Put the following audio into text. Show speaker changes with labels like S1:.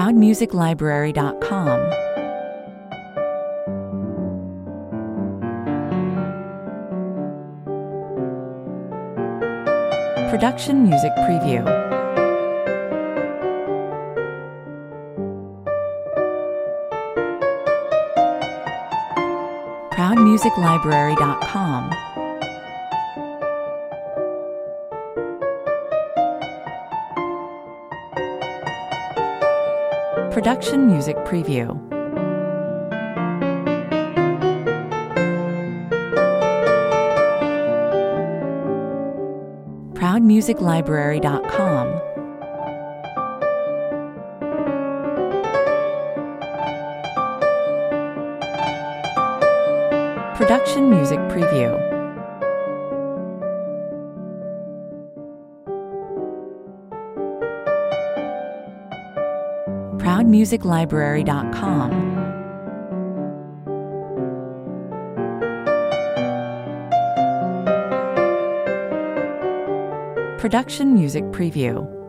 S1: ProudMusicLibrary.com. Production Music Preview. ProudMusicLibrary.com. Production Music Preview. ProudMusicLibrary.com. Production Music Preview. ProudMusicLibrary.com. Production Music Preview.